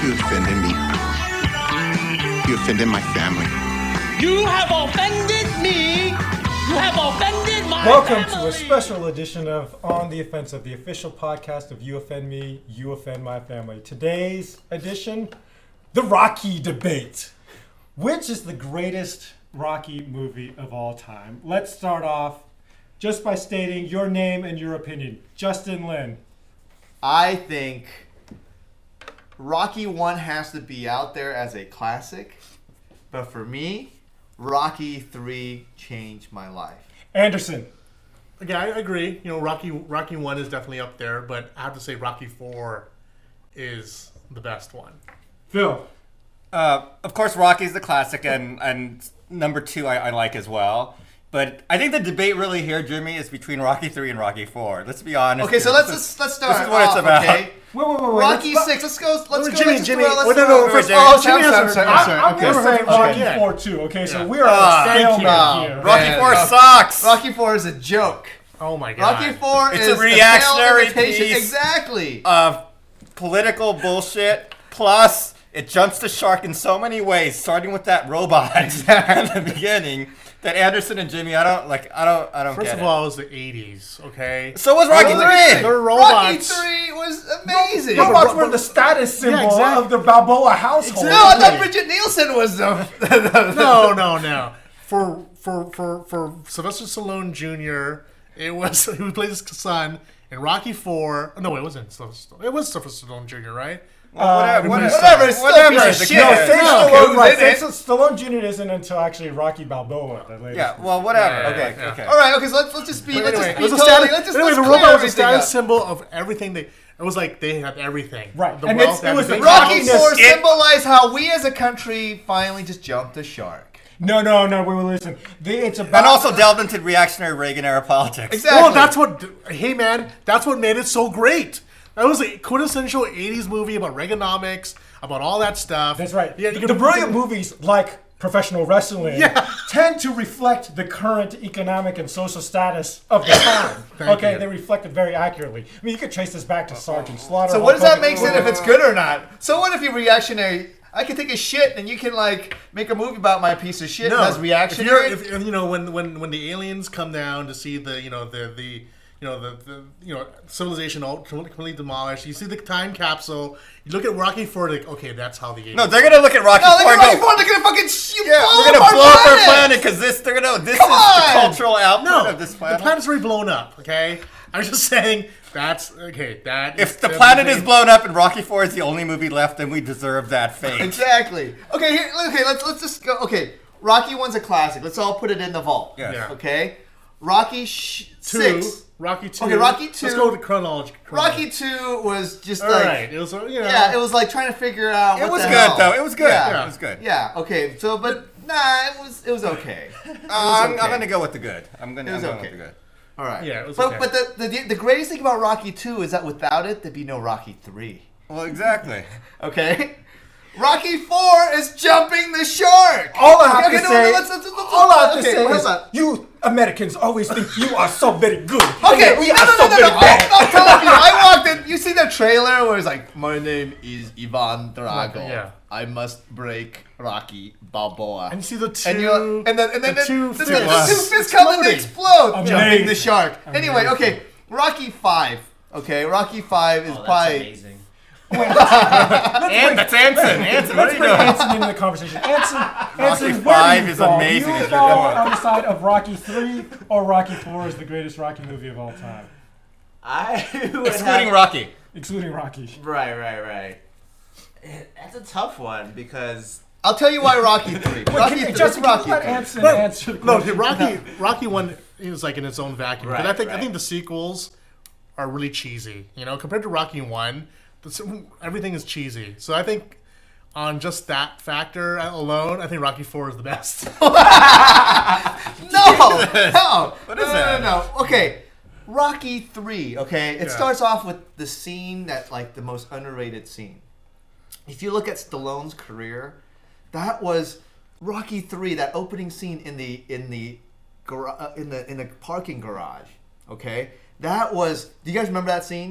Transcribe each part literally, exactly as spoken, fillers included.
You offended me. You offended my family. You have offended me. You have offended my Welcome family. to a special edition of On the Offensive, the official podcast of You Offend Me, You Offend My Family. Today's edition, the Rocky debate. Which is the greatest Rocky movie of all time? Let's start off just by stating your name and your opinion. Justin Lin. I think Rocky one has to be out there as a classic, but for me, Rocky three changed my life. Anderson. Okay, I agree. You know, Rocky Rocky one is definitely up there, but I have to say Rocky four is the best one. Phil. Uh, of course, Rocky's the classic, and, and number two I, I like as well. But I think the debate really here, Jimmy, is between Rocky three and Rocky four. Let's be honest. Okay, so here. let's This let's, is- let's start. This is what it's off, about. Okay? Wait, wait, wait, wait. Rocky let's- six. Let's go. Let's go. Jimmy, let's Jimmy, Let's wait, no, go- no, let's first- go- oh, I'm Jimmy sorry, has I'm to- sorry, I- I'm sorry. I'm Okay. going to say okay. Rocky Yeah. four too, okay? So Yeah. we are Ah, at a thank stalemate you. here. Rocky Man, four uh, sucks. Rocky four is a joke. Oh my god. Rocky four It's is a reactionary the pale imitation. piece. Exactly. Of political bullshit, plus it jumps the shark in so many ways, starting with that robot in the beginning. That Anderson and Jimmy, I don't like. I don't. I don't First get of it. all, it was the eighties, okay? So was Rocky Really? three. They're Rocky robots. three was amazing. Robots were the status symbol exactly. of the Balboa household. No, I thought Bridget Nielsen was the. No, no, no. For for for for Sylvester Stallone Junior, it was he plays his son in Rocky four. No, wait, it wasn't Sylvester. It was Sylvester Stallone Junior, right? Well, whatever, whatever, Whatever, it's still whatever. a piece of the shit. No, kid. Sage No, Stallone, okay, right, then Sage Stallone Junior isn't until actually Rocky Balboa. The latest Yeah, well, whatever. Yeah, okay, yeah. okay. All right, okay, so let's let's just be But let's anyway, just it be was a totally status, let's just anyway, let's the clear robot was a everything status up. symbol of everything. They it was like they had everything. Right, The and wealth, it's- it was the everything. Rocky Rockiness- four It- symbolized how we as a country finally just jumped the shark. No, no, no. Wait, wait, listen. The, it's about And also delved into reactionary Reagan era politics. Exactly. Well, that's what. Hey, man, that's what made it so great. That was a quintessential eighties movie about Reaganomics, about all that stuff. That's right. Yeah, the, you the can- brilliant movies like professional wrestling Yeah. tend to reflect the current economic and social status of the time. Thank okay, you. they reflect it very accurately. I mean, you could trace this back to Sergeant Slaughter. So what does Hulk that make Hogan. sense if it's good or not? So what if you're reactionary? I can take a shit and you can like make a movie about my piece of shit No, that's if, reactionary. you're, if if, you know when when when the aliens come down to see the you know the the you know the, the you know civilization all completely demolished, you see the time capsule. You look at Rocky Four, like okay, that's how the aliens. No, they're gonna look at Rocky no, they're four and gonna, go, they're gonna fucking sh- you yeah, blow we're gonna up blow our up our planet. planet because this, they're gonna, this Come is on! the cultural output no, of this the planet. planet's already blown up. Okay, I'm just saying that's okay. That If is the planet is definitely- blown up and Rocky four is the only movie left, then we deserve that fate. Exactly. Okay, here, okay, let's let's just go. Okay, Rocky one's a classic. Let's all put it in the vault. Yeah. Yeah. Okay, Rocky sh- two, six. Rocky two. Okay, Rocky two. Let's go to chronology. Rocky two was just All like right, it was uh, you know, yeah, it was like trying to figure out. It what was the good hell. though. It was good. Yeah. It was good. Yeah. Okay. So, but nah, it was it was okay. Uh, I'm, okay. I'm gonna go with the good. I'm gonna. It was I'm going okay. with the good. All right. Yeah, it was But okay. but the, the the greatest thing about Rocky two is that without it, there'd be no Rocky three. Well, exactly. Okay. Rocky four is jumping the shark. All I have Okay, to no, say, no, let's- let's- let's- all I have to okay, say hold is, on. you Americans always think you are so very good. and Okay, yet we no, are no, so no, no, very no. bad. I'm telling you, I walked in. You see the trailer where it's like, "My name is Ivan Drago. Yeah. I must break Rocky Balboa." And you see the two, and, you're, and then and then the the, two the, the, fists the two fists come and they explode, Amazing. jumping the shark. Anyway, Amazing. okay, Rocky five. Okay, Rocky five is Oh, that's probably. amazing. And that's Anson. Anson, what Let's are you bring doing? Anson into the conversation. Anson, Anson, where do five you is fall? amazing. Do you It's fall a good one. on the side of Rocky three or Rocky four is the greatest Rocky movie of all time, I would Excluding have, Rocky. excluding Rocky? Right, right, right. Eh, That's a tough one because I'll tell you why Rocky three. Wait, Rocky can you, three. Justin, it's can Rocky you let three. Anson But- answer the No, question? Rocky Rocky one is like in its own vacuum. but I Right, think I right. think the sequels are really cheesy. You know, compared to Rocky one, the, everything is cheesy. So I think on just that factor alone, I think Rocky four is the best. No, no, What no, is no, that? no, no. Okay, Rocky three. Okay, it Yeah. starts off with the scene that like the most underrated scene. If you look at Stallone's career, that was Rocky three. That opening scene in the in the gar- uh, in the in the parking garage. Okay, that was. Do you guys remember that scene?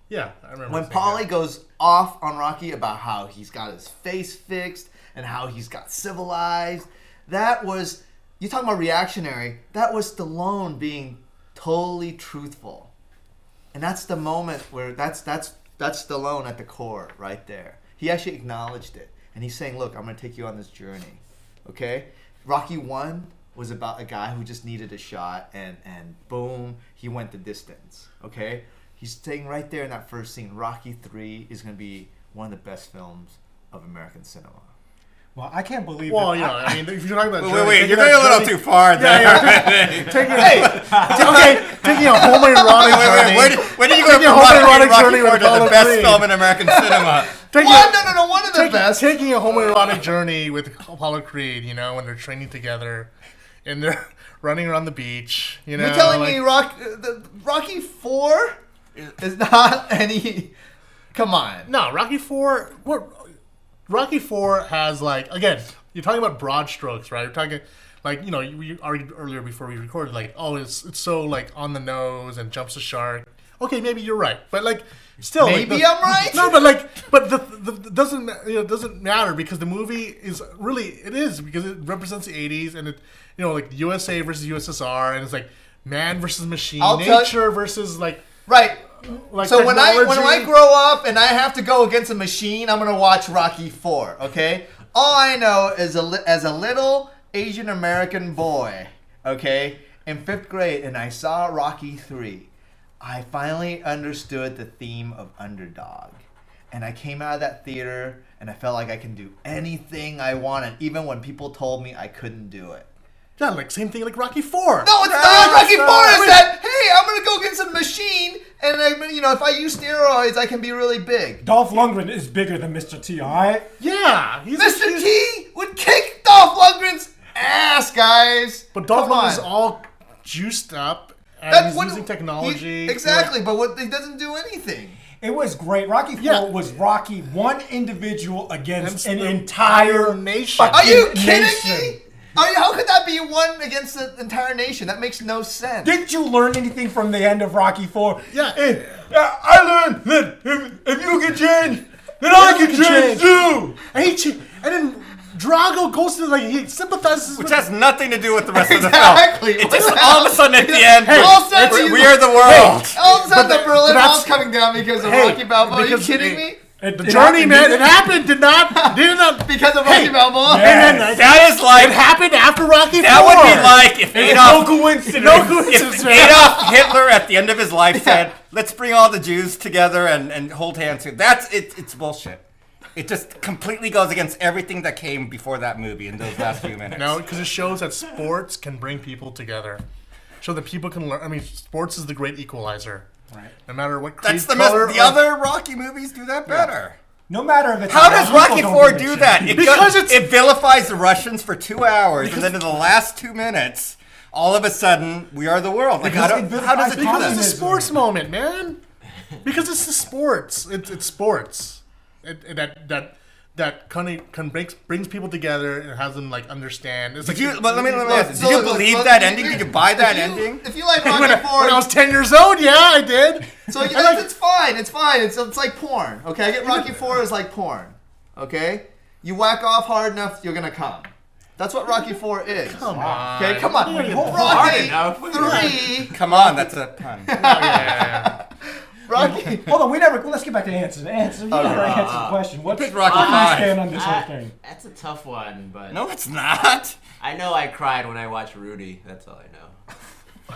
Yeah, I remember. When seeing that. Paulie goes off on Rocky about how he's got his face fixed and how he's got civilized, that was, you talking about reactionary, that was Stallone being totally truthful. And that's the moment where that's that's that's Stallone at the core right there. He actually acknowledged it. And he's saying, look, I'm going to take you on this journey. Okay? Rocky one was about a guy who just needed a shot, and, and boom, he went the distance. Okay? He's saying right there in that first scene, Rocky three is going to be one of the best films of American cinema. Well, I can't believe Well, that. you know, I mean, if you're talking about Wait, journey, wait, wait, taking you're that going a little journey- too far there. Taking, hey, okay, taking a homoerotic Wait, wait, journey. wait, where did, where did you go Taking a from Rocky, homoerotic Rocky journey with Four to Apollo the best three. film in American cinema? Taking One, a- no, no, no, one of the Taking, best. taking a homoerotic journey with Apollo Creed, you know, when they're training together and they're running around the beach, you know. You're telling like, me Rock, uh, the, Rocky four is not any... Come on. No, Rocky Four. What? Rocky Four has like again. You're talking about broad strokes, right? You're talking like you know you, you argued earlier before we recorded like oh it's it's so like on the nose and jumps the shark. Okay, maybe you're right, but like still like, Maybe the- I'm right? No, but like but the, the, the doesn't ma- you know doesn't matter because the movie is really it is because it represents the eighties and it you know like U S A versus U S S R and it's like man versus machine, I'll tell- nature versus like Right. like So when I when technology. I grow up and I have to go against a machine, I'm gonna watch Rocky Four. Okay. All I know is a li- as a little Asian American boy, okay, in fifth grade, and I saw Rocky Three, I finally understood the theme of underdog, and I came out of that theater and I felt like I can do anything I wanted, even when people told me I couldn't do it. yeah like same thing like Rocky Four. No, it's No, not. Rocky it's Four not. is that, hey, I'm going to go against a machine, and, I, you know, if I use steroids, I can be really big. Dolph Lundgren is bigger than Mister T, all right? Yeah, he's Mister he's- T would kick Dolph Lundgren's ass, guys. But Dolph Come Lundgren's on. all juiced up, and That's he's what- using technology. he- exactly, but what he doesn't do anything. It was great. Rocky Four Yeah. was Rocky one individual against Against an the entire nation. Are you fucking kidding nation. me? Are you, how could that be one against the entire nation? That makes no sense. Didn't you learn anything from the end of Rocky Four? Yeah. And, uh, I learned that if, if you can change, then I you can can change change. too. And, he, ch- and then Drago goes to like he sympathizes Which with has nothing to do with the rest Exactly. of the film. It What just the all hell? of a sudden at the end, Hey, all of a sudden we- you- we are the world. All of a sudden, But the the- Berlin but Wall's that's- coming down because of Hey, Rocky Balboa. Are you because kidding it- me? It, the it journey, happened, man. didn't It happened. Did not. Did not. Because of Hey, Rocky Balboa? Yeah. And then That is like it happened after Rocky that Four. would be like if It's Adolf, no coincidence. No coincidence. if Adolf Hitler at the end of his life said, "Let's bring all the Jews together and, and hold hands." That's it. It's bullshit. It just completely goes against everything that came before that movie in those last few minutes. No, because it shows that sports can bring people together. Show that people can learn. I mean, sports is the great equalizer. Right. No matter what That's creed, the color, mis- the or- other Rocky movies do that better. No matter if it's How does people Rocky don't Four give a do shit. that? It Because go- it's- it vilifies the Russians for two hours, and then in the last two minutes, all of a sudden, we are the world. Like, how, Because do, it how does it vilifies do Because that? it's a Communism. sports moment, man. Because it's the sports. It's it's sports. It, it, that that that kind of can brings brings people together and has them like understand. It's Did like you? But let me let me Look, ask. Did so you look, believe look, that if ending? you- Did you buy that if you- ending? If you like when, Rocky I, Four, when I was ten years old, yeah, I did. so you, I like- it's fine. It's fine. It's it's like porn. Okay, I get Rocky Four is like porn. Okay, you whack off hard enough, you're gonna come. That's what Rocky Four is. Come on. Okay, come on. Hard Rocky enough. Three. Come on, that's a pun. Yeah, yeah, yeah. Rocky. Hold on, we never. Let's get back to answers. Answer. You never Okay. answered the question. What's picked Rocky where do you five. stand on this whole I- thing? That's a tough one, but No, it's not. I know I cried when I watched Rudy. That's all I know.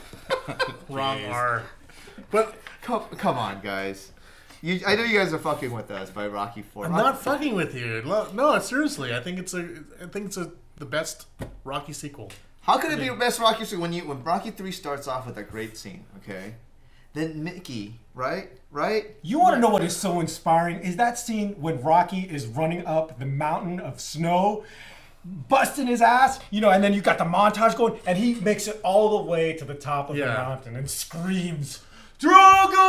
Wrong R. But Come, come on, guys. You, I know you guys are fucking with us by Rocky Four. I'm not fucking with you. Lo- No, seriously. I think it's a. I think it's a the best Rocky sequel. How could it be the best Rocky scene when you when Rocky Three starts off with a great scene? Okay, then Mickey, right, right. You want to know what is so inspiring? Is that scene when Rocky is running up the mountain of snow, busting his ass, you know, and then you got the montage going, and he makes it all the way to the top of the Yeah. mountain and screams, "Drago!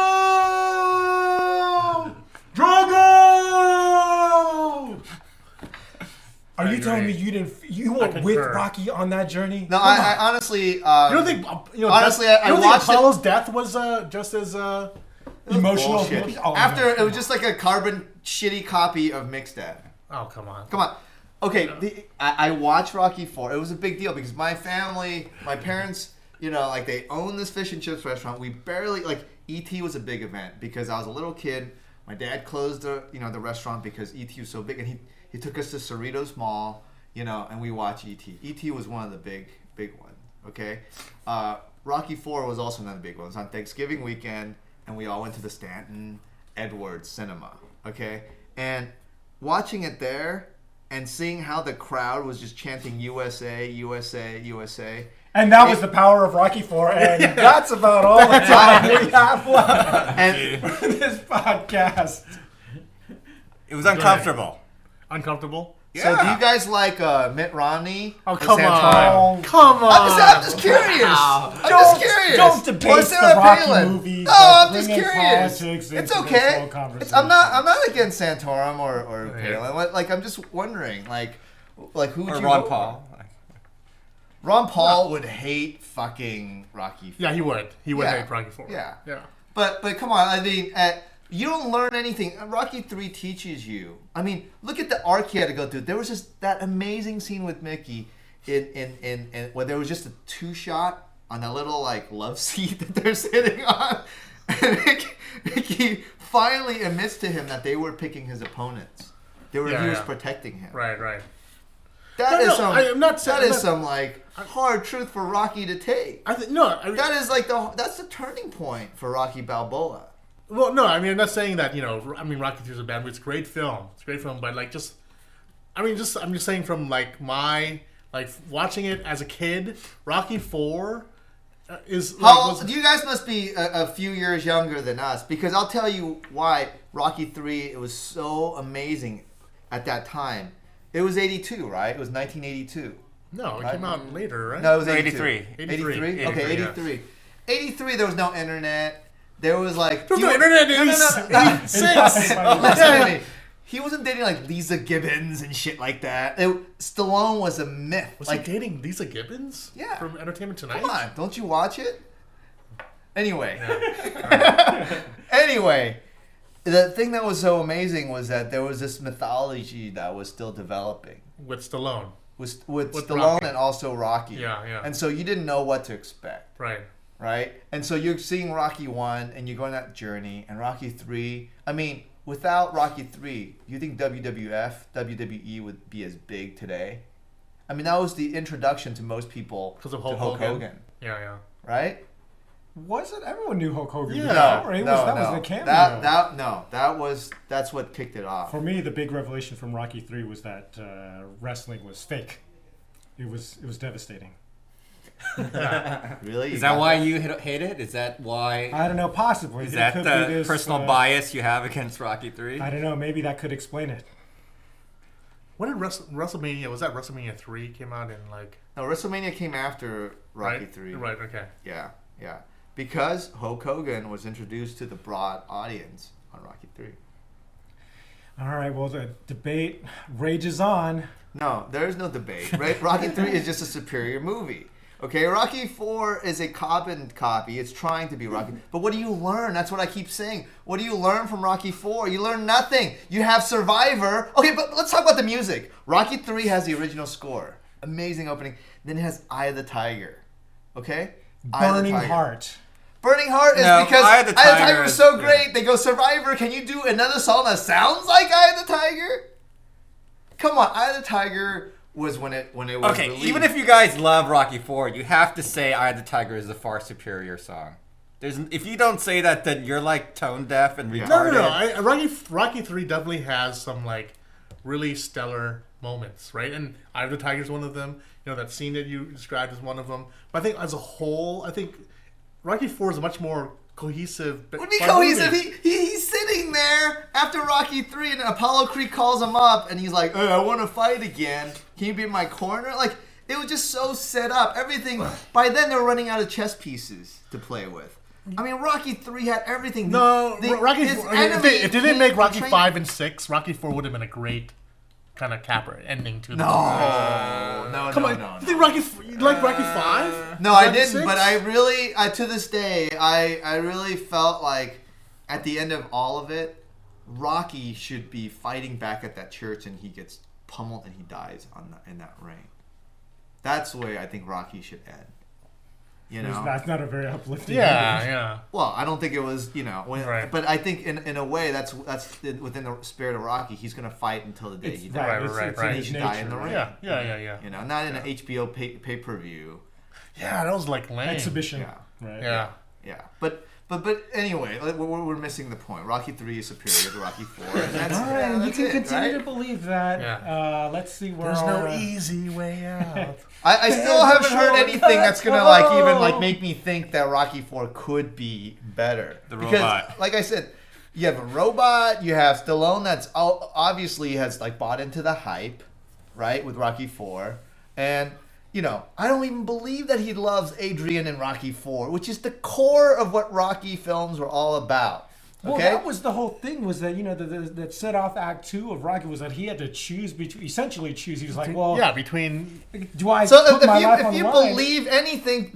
Drago!" Are you telling me agree. you didn't? You were with concur. Rocky on that journey? No, I, I honestly. Um, You don't think? uh, You know, Honestly, death, I- you don't I think watched it- Apollo's death was uh, just as uh, was Emotional bullshit. movie? Oh, After no, it was just like a carbon shitty copy of Mixed-Dad. Oh, come on. Come on. Okay, the, I, I watched Rocky four. It was a big deal because my family, my parents, you know, like they own this fish and chips restaurant. We barely, like, E T was a big event because I was a little kid. My dad closed the, you know, the restaurant because E T was so big, and he, he took us to Cerritos Mall, you know, and we watched E T. E T was one of the big, big ones, okay? Uh, Rocky four was also another big one. It was on Thanksgiving weekend, and we all went to the Stanton Edwards Cinema, okay? And watching it there and seeing how the crowd was just chanting U S A, U S A, U S A. And that was the power of Rocky four, and that's about all the time we have left And for this podcast. It was uncomfortable. Uncomfortable? so do you guys like uh, Mitt Romney? Oh, or come Santorum? on. Come on. I'm just, I'm just curious. I'm Don't- just curious. don't debate Or Sarah the Rocky Palin. movies No, by I'm just bringing curious. politics It's into this okay. whole It's, conversation. I'm not. I'm not against Santorum or or Yeah. Palin. Like, like I'm just wondering, like, like who would Or you Ron vote Paul. for? Ron Paul would hate fucking Rocky four. Yeah, he would. He would Yeah. hate Rocky four. Yeah. Yeah. But but come on, I mean, uh, you don't learn anything. Rocky three teaches you. I mean, look at the arc he had to go through. There was just that amazing scene with Mickey, in in in, in where there was just a two shot on that little like love seat that they're sitting on, and Mickey, Mickey finally admits to him that they were picking his opponents. They were Yeah, he was yeah. protecting him. Right, right. That No, is no, some. I am not saying- that is I'm not- some like hard truth for Rocky to take. I think no. I, That is like the that's the turning point for Rocky Balboa. well, no. I mean, I'm not saying that. You know, I mean, Rocky three is a bad movie. It's a great film. It's a great film, but like, just, I mean, just I'm just saying from like my like watching it as a kid, Rocky four uh, is. Like, How was- old, you guys must be a, a few years younger than us because I'll tell you why Rocky three it was so amazing at that time. It was eighty-two, right? It was nineteen eighty-two. No, it Right. came out later, right? No, it was No, eighty-two. eighty-three. eighty-three? eighty-three, Okay, yeah. eighty-three. eighty-three, there was no internet. There was like... There was you no were- internet in No, no, no, no. eighty-six. Listen to me. He wasn't dating like Lisa Gibbons and shit like that. It, Stallone was a myth. Was like, he dating Lisa Gibbons? Yeah. From Entertainment Tonight. come on, don't you watch it? Anyway. Anyway, the thing that was so amazing was that there was this mythology that was still developing With Stallone. with, with, With Stallone Rocky. and also Rocky. Yeah, yeah. And so you didn't know what to expect, Right. right? And so you're seeing Rocky one and you're going that journey, and Rocky three. I mean, without Rocky three, you think W W F, W W E would be as big today? I mean, that was the introduction to most people Because of to Hulk, Hulk Hogan. Hogan, Yeah, yeah. right? Was it? Everyone knew Hulk Hogan. Yeah. before. No, It was- no, that no. was the cameo. That, that, no, that was that's what kicked it off. For me, the big revelation from Rocky three was that uh, wrestling was fake. It was it was devastating. Really? You Is that got why you hit- hate it? Is that why? I don't know, possibly. Is It that could the be this, personal uh, bias you have against Rocky three? I don't know. Maybe that could explain it. When did Wrestle- WrestleMania, was that WrestleMania three came out in like... No, WrestleMania came after Rocky right? three. Right, okay. Yeah, yeah. Because Hulk Hogan was introduced to the broad audience on Rocky three. All right. Well, the debate rages on. No, there is no debate. Right? Rocky three is just a superior movie. Okay, Rocky four is a carbon copy. It's trying to be Rocky. But what do you learn? That's what I keep saying. What do you learn from Rocky four? You learn nothing. You have Survivor. Okay, but let's talk about the music. Rocky three has the original score. Amazing opening. Then it has Eye of the Tiger. Okay? Eye of the Burning Tiger. Heart. Burning Heart is No, because Eye of the Eye of the Tiger Tiger is is- so yeah. great. They go, Survivor, can you do another song that sounds like Eye of the Tiger? Come on, Eye of the Tiger was when it when it was Okay, released. even if you guys love Rocky four, you have to say "Eye of the Tiger" is the far superior song. There's, if you don't say that, then you're like tone deaf and retarded. No, no, no. I, Rocky, Rocky three definitely has some like really stellar moments, right? And Eye of the Tiger is one of them. You know, that scene that you described is one of them. But I think as a whole, I think Rocky four is a much more cohesive. Would be fun cohesive. movie. He, he he's sitting there after Rocky three, and Apollo Creed calls him up, and he's like, "Oh, I want to fight again. Can you be in my corner?" Like it was just so set up. Everything. By then, they were running out of chess pieces to play with. I mean, Rocky three had everything. No, The- Rocky. his four, I mean, if, enemy they, if they didn't came make Rocky train- five and six, Rocky four would have been a great kind of capper ending to the No, no, Come no, on, no, you think Rocky? f- You like Rocky five? No, I Rocky didn't. six? But I really, I, to this day, I, I really felt like at the end of all of it, Rocky should be fighting back at that church, and he gets pummeled and he dies on the, in that ring. That's the way I think Rocky should end. You know, That's not a very uplifting. Yeah, movie. yeah. well, I don't think it was. You know, when, Right. but I think in in a way that's that's within the spirit of Rocky. He's gonna fight until the day It's, he right, dies. Right, it's, right, it's right. in He his should nature. die in the ring. Yeah, yeah, yeah, yeah. You know, not in an H B O pay pay per view. Yeah, that was like lame. Exhibition. Yeah. Right. Yeah. Yeah, but but but anyway, we're, we're we're missing the point. Rocky three is superior to Rocky four, and that's, All right, yeah, you that's can it, continue right? to believe that. Yeah. Uh, let's see where There's our, no uh, easy way out. I, I still haven't heard short anything that's gonna like even like cut. make me think that Rocky four could be better. The because, robot. like I said, you have a robot. You have Stallone that's o- obviously has like bought into the hype, right, with Rocky four, and you know I don't even believe that he loves Adrian in Rocky four, which is the core of what Rocky films were all about. Well, Okay. that was the whole thing. Was that you know the, the, that set off Act Two of Rocky was that he had to choose between essentially choose. He was like, well, yeah, between do I So put if my you, life if on you the line? believe anything,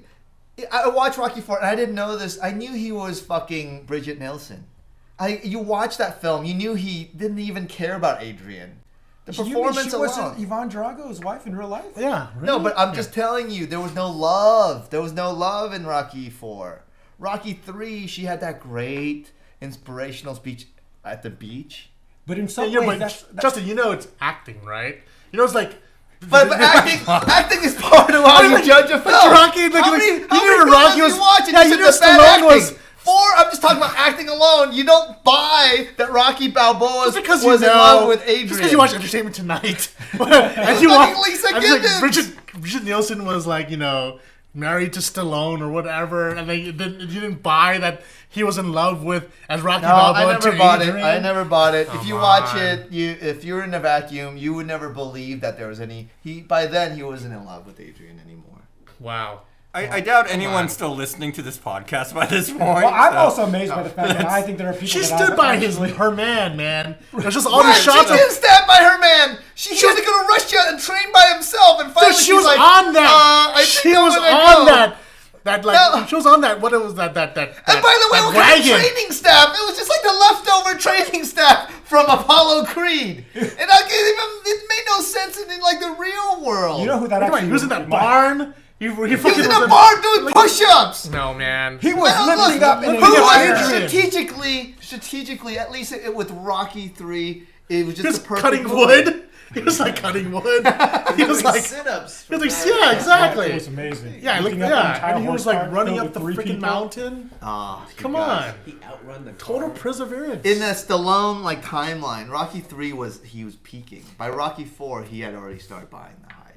I watched Rocky four and I didn't know this. I knew he was fucking Bridget Nielsen. I you watched that film, you knew he didn't even care about Adrian. The You mean performance she wasn't alone. Yvonne Drago's wife in real life? yeah. Really? No, but I'm just telling you, there was no love. There was no love in Rocky four. Rocky three, she had that great inspirational speech at the beach. But in Yeah, some yeah, ways, but that's, that's Justin, you know it's acting, right? You know it's like. But, but acting, acting is part of how you Like- judge a like film. Rocky, like- how like- many, you how knew many Rocky films was- did you watch and yeah, you you said knew that's bad Stallone acting? was- Four, I'm just talking about acting alone. You don't buy that Rocky Balboa Just because was you know, in love with Adrian. Just because you watch Entertainment Tonight, and you watch, fucking Lisa and it's like Gibbons. Bridget, Bridget Nielsen was like, you know, married to Stallone or whatever, and then you didn't, you didn't buy that he was in love with as Rocky No, Balboa I never to bought Adrian. it. I never bought it. If Come you watch on. it, you if you're in a vacuum, you would never believe that there was any. He by then he wasn't in love with Adrian anymore. Wow. I, I doubt on. anyone's still listening to this podcast by this point. well, I'm so- also amazed by the fact that I think there are people She that stood I've by his actually- her man, man. It was just all What? the shots. She Of, didn't stand by her man. She, she had to go to Russia and train by himself. And finally, Dude, she she's was like, on that. Uh, I she think I'm was gonna on go. that. That like No. she was on that. What it was that that that. And that- by the way, that what kind of wagon. training staff? It was just like the leftover training staff from Apollo Creed. And I can't even, it made no sense in, in like the real world. You know who that Wait, actually he was in that remind- barn. He, he, he was fucking in was a in- bar doing push-ups. No man. He was Well, lifting look, up in who Look at was Adrian. strategically, strategically, at least it, with Rocky three, it was just He was the perfect cutting movie. wood. He was like cutting wood. He was like, sit-ups. he was like, for yeah, that. exactly. It was amazing. Yeah, look, Lifting up an yeah, entire and he was horse like cart running filled up the with three freaking people. mountain. Oh, you Come guys. on, He outrun the total car. perseverance. In the Stallone like timeline, Rocky three was he was peaking. By Rocky four, he had already started buying the hype.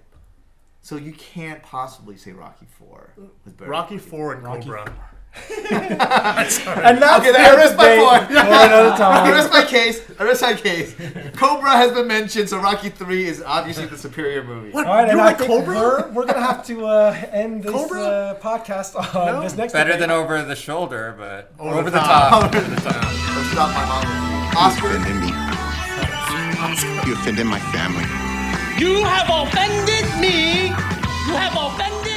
So you can't possibly say Rocky four was better. Rocky than Four and Rocky Cobra. And that's Okay, the I rest my debate point. for another I time. rest my case. I rest my case. Cobra has been mentioned, so Rocky three is obviously the superior movie. What? All right, you and I like think Cobra? we're, we're gonna have to uh, end this Cobra? uh, podcast on No. this next Better debate. than over the shoulder, but Over over, the the top. top. Over the top. Let's stop my mom. You Oscar. offended me. You offended my family. You have offended me. You have offended